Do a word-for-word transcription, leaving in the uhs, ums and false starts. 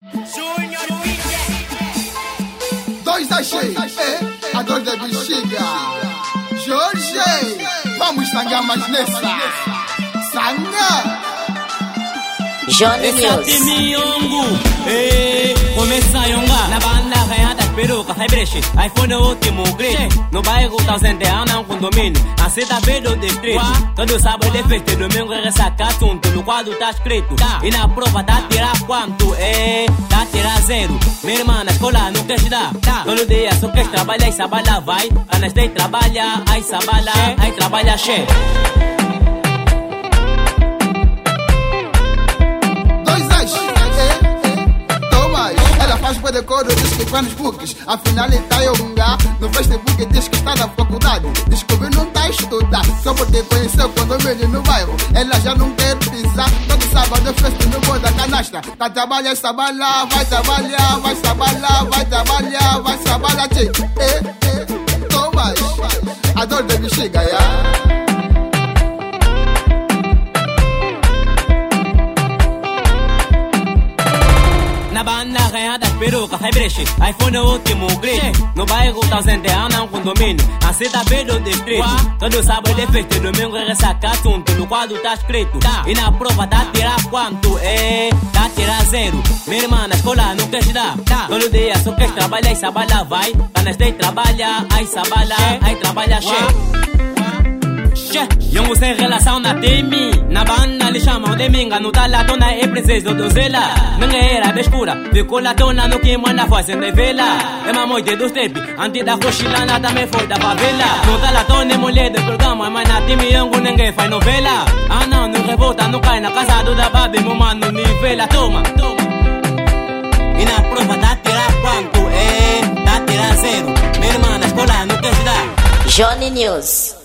Dois achei, é, a dor da bexiga. Jorge, vamos sangar mais nessa. Sanga. Johnny News. Esse miongo, eh, começa a yongar na banda ganha das perucas, hybrid, iPhone é o último grade. No bairro thousand é um condomínio, a cita do distrito. Todo sábado é festa, domingo é ressaca assunto, no quadro tá escrito. E na prova tá tirar quanto, eh, tá tirar zero. Minha irmã na escola não quer estudar, todo dia só quer trabalhar e sabala vai. Anastei trabalha, aí sabala, aí trabalha cheio. Faz boa decoro, diz que vai nos books. Afinal ele tá yonga. No Facebook diz que está na faculdade. Descobriu não tá a estudar. Só porque conheceu quando o menino no bairro. Ela já não quer pisar. Todo sábado é festa no boi da canastra. Tá trabalhar, sabala, vai trabalhar, vai sabala, vai trabalhar, vai sabala, tchê. Eh, eh, toma, a dor da bexiga, ya. Na banda ganha das perucas, hybrid, iPhone é o último grade. No bairro thousand é um condomínio, a cita do distrito. Todo sábado é festa, domingo é ressaca assunto, no quadro tá escrito. E na prova tá tirar quanto, eh, tá tirar zero. Minha irmã na escola não quer estudar, todo dia só quer trabalhar e sabala vai. Anastei trabalha, aí sabala, aí trabalha cheio. Yongo sem relação na time. Na banda lhe chamam de minga. No tá latona é princesa do Zela. Ninguém era bescura, ficou latona no que manda fazendo vela. É uma moite dos trap, antes da cochilana também foi da favela. No tá latona é mulher do programa, mas na time Yongo ninguém faz novela. Ah não, não revolta, não cai na casa do da babi, meu mano nivela. Toma, toma. E na prova tá tirar quanto, é, tá tirar zero. Minha irmã na escola não quer estudar. Johnny News.